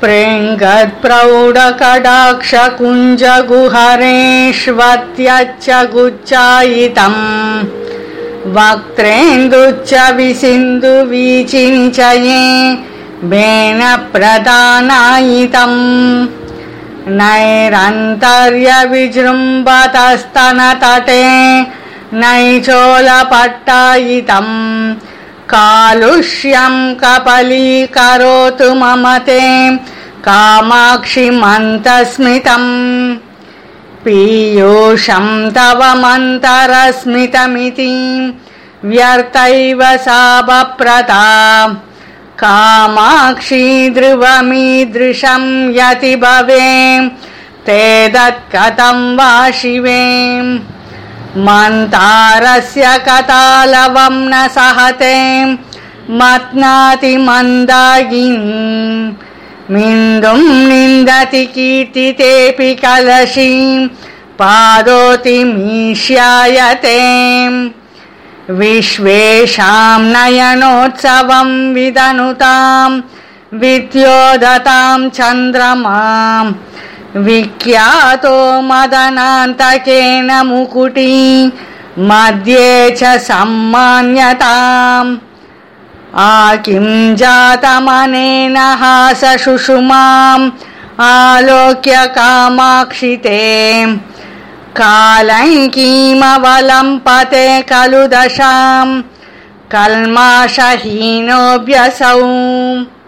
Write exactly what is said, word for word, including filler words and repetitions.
प्रेङ्गत्प्रौढकटाक्षकुञ्जगुहरेष्वत्यच्च गुच्चायितं वक्त्रेन्दुच्च विसिन्धुवीचिनिचये बेनप्रदानायितं नैरन्तर्यविजृम्भतस्तनतटे नैचोलपट्टायितं कालुष्यं कपलीकरोतु मम ते कामाक्षि मन्तस्मितं पीयूषं तव मन्तरस्मितमिति व्यर्थैव साभप्रता कामाक्षी ध्रुवमीदृशं यति भवे ते दत्कथं वा शिवे मन्तारस्य कतालवं न सहते मत्नाति मन्दागिनी मिन्दुं निन्दति कीर्तितेऽपि कलशीं पादोति मीष्यायते विश्वेषां नयनोत्सवं विदनुतां विद्योदतां चन्द्रमां विख्यातो मदनान्तकेन मुकुटी मध्ये च सम्मान्यताम् आकिं जातमनेन हासशुषुमाम् आलोक्य कामाक्षि ते कालङ्कीमवलम्पते खलु दशां कल्माषहीनोऽभ्यसौ।